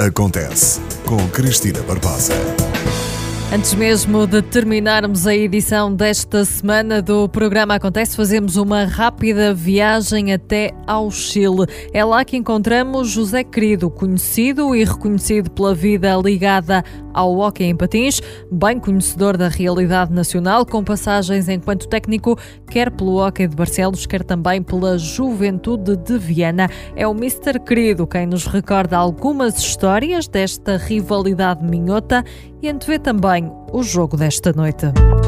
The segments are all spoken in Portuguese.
Acontece com Cristina Barbosa. Antes mesmo de terminarmos a edição desta semana do programa Acontece, fazemos uma rápida viagem até ao Chile. É lá que encontramos José Querido, conhecido e reconhecido pela vida ligada ao hóquei em patins, bem conhecedor da realidade nacional, com passagens enquanto técnico, quer pelo hóquei de Barcelos, quer também pela Juventude de Viana. É o Mr. Querido quem nos recorda algumas histórias desta rivalidade minhota e antevê também o jogo desta noite.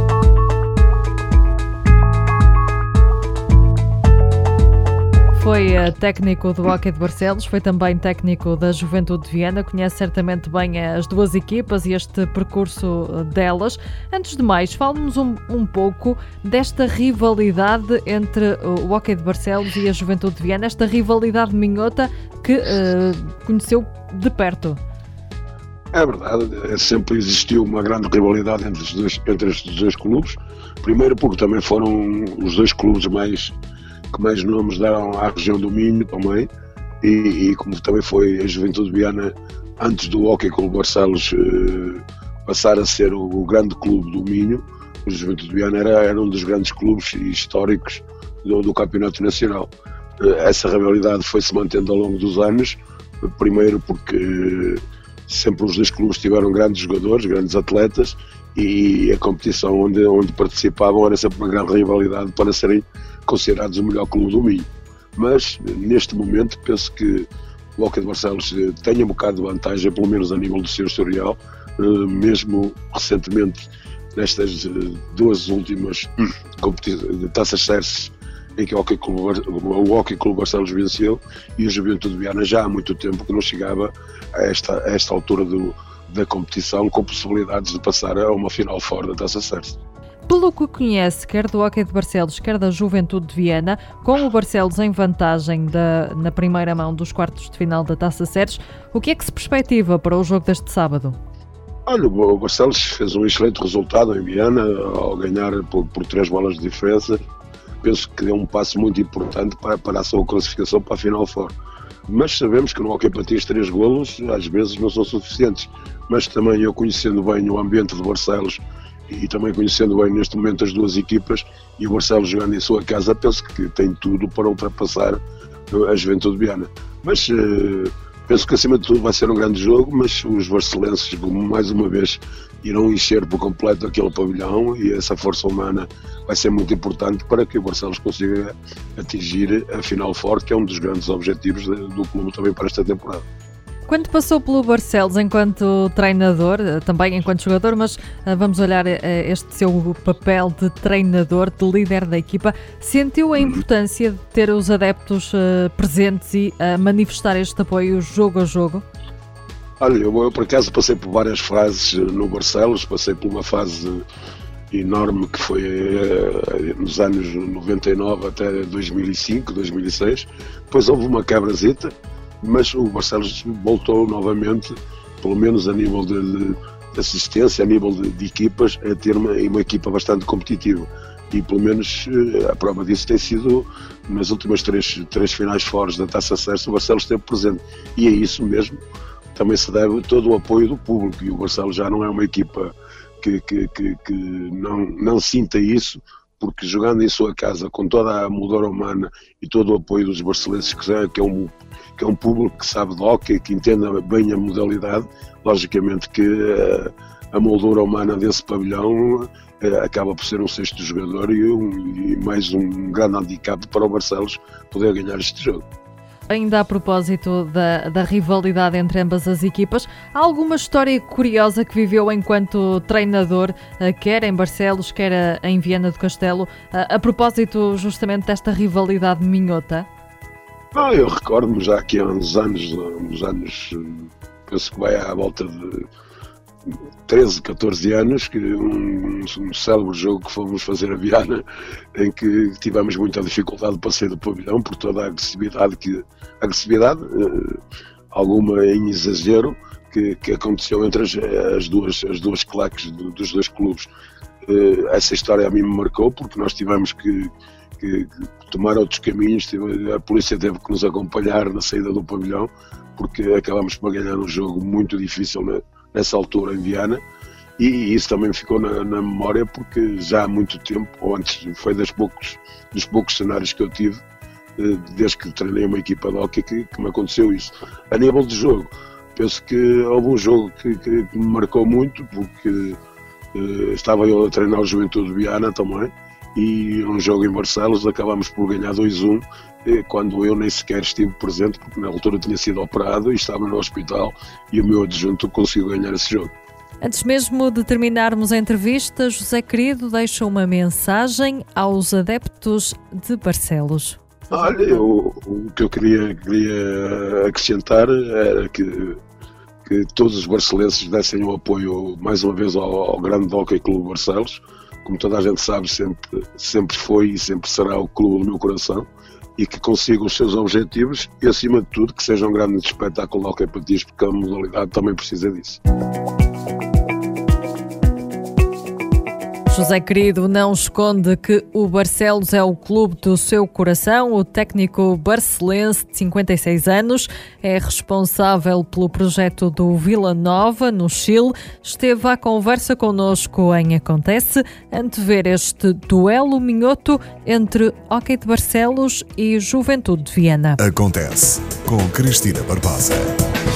Foi técnico do hóquei de Barcelos, foi também técnico da Juventude de Viana, conhece certamente bem as duas equipas e este percurso delas. Antes de mais, fale-nos um pouco desta rivalidade entre o hóquei de Barcelos e a Juventude de Viana, esta rivalidade minhota que conheceu de perto. É verdade, sempre existiu uma grande rivalidade entre estes dois clubes. Primeiro porque também foram os dois clubes que mais nomes deram à região do Minho também, e como também foi a Juventude de Viana, antes do Hóquei Clube Barcelos passar a ser o grande clube do Minho, a Juventude de Viana era um dos grandes clubes históricos do Campeonato Nacional. Essa rivalidade foi-se mantendo ao longo dos anos, primeiro porque sempre os dois clubes tiveram grandes jogadores, grandes atletas, e a competição onde participavam era sempre uma grande rivalidade para serem considerados o melhor clube do Minho. Mas neste momento penso que o Hóquei de Barcelos tem um bocado de vantagem, pelo menos a nível do seu historial, mesmo recentemente nestas duas últimas taças Serses em que o Hóquei Clube Barcelos venceu, e a Juventude de Viana já há muito tempo que não chegava a esta altura da competição com possibilidades de passar a uma final fora da taça Serses. Pelo que conhece, quer do hóquei de Barcelos, quer da Juventude de Viana, com o Barcelos em vantagem na primeira mão dos quartos de final da Taça Serses, o que é que se perspectiva para o jogo deste sábado? Olha, o Barcelos fez um excelente resultado em Viana, ao ganhar por 3 bolas de diferença. Penso que deu um passo muito importante para a sua classificação para a final fora. Mas sabemos que no hóquei patins 3 golos às vezes não são suficientes. Mas também eu, conhecendo bem o ambiente de Barcelos e também conhecendo bem neste momento as duas equipas, e o Barcelos jogando em sua casa, penso que tem tudo para ultrapassar a Juventude de Viana. Mas penso que acima de tudo vai ser um grande jogo, mas os barcelenses mais uma vez irão encher por completo aquele pavilhão, e essa força humana vai ser muito importante para que o Barcelos consiga atingir a final forte, que é um dos grandes objetivos do clube também para esta temporada. Quando passou pelo Barcelos enquanto treinador, também enquanto jogador, mas vamos olhar este seu papel de treinador, de líder da equipa, sentiu a importância de ter os adeptos presentes e manifestar este apoio jogo a jogo? Olha, eu por acaso passei por várias fases no Barcelos, passei por uma fase enorme que foi nos anos 99 até 2005, 2006, depois houve uma quebrazita, mas o Barcelos voltou novamente, pelo menos a nível de assistência, a nível de equipas, a ter uma equipa bastante competitiva. E pelo menos a prova disso tem sido nas últimas três finais fora da Taça Serses, o Barcelos esteve presente. E é isso mesmo, também se deve todo o apoio do público, e o Barcelos já não é uma equipa que não sinta isso, porque jogando em sua casa, com toda a moldura humana e todo o apoio dos barcelenses, que é um público que sabe de hóquei, que entenda bem a modalidade, logicamente que a moldura humana desse pavilhão acaba por ser um sexto jogador e mais um grande handicap para o Barcelos poder ganhar este jogo. Ainda a propósito da rivalidade entre ambas as equipas, há alguma história curiosa que viveu enquanto treinador, quer em Barcelos, quer em Viana do Castelo, a propósito justamente desta rivalidade minhota? Eu recordo-me já que há uns anos, penso que vai à volta de 13, 14 anos, que um célebre jogo que fomos fazer a Viana, em que tivemos muita dificuldade para sair do pavilhão por toda a agressividade, alguma em exagero, que aconteceu entre as duas claques dos dois clubes. Essa história a mim me marcou, porque nós tivemos que que tomar outros caminhos. A polícia teve que nos acompanhar na saída do pavilhão, porque acabámos por ganhar um jogo muito difícil nessa altura em Viana, e isso também ficou na memória, porque já há muito tempo, ou antes, foi dos poucos cenários que eu tive, desde que treinei uma equipa de hóquei, que me aconteceu isso. A nível de jogo, penso que houve um jogo que me marcou muito, porque estava eu a treinar o Juventude de Viana também, e um jogo em Barcelos acabámos por ganhar 2-1, quando eu nem sequer estive presente, porque na altura tinha sido operado e estava no hospital, e o meu adjunto conseguiu ganhar esse jogo. Antes mesmo de terminarmos a entrevista, José Querido deixa uma mensagem aos adeptos de Barcelos. Olha, o que eu queria acrescentar era que todos os barcelenses dessem o apoio mais uma vez ao grande Hóquei Clube Barcelos. Como toda a gente sabe, sempre foi e sempre será o clube do meu coração, e que consigam os seus objetivos e, acima de tudo, que seja um grande espetáculo de hóquei patins, porque a modalidade também precisa disso. José Querido não esconde que o Barcelos é o clube do seu coração. O técnico barcelense de 56 anos é responsável pelo projeto do Vila Nova, no Chile. Esteve à conversa connosco em Acontece, antever este duelo minhoto entre Hóquei de Barcelos e Juventude de Viana. Acontece com Cristina Barbosa.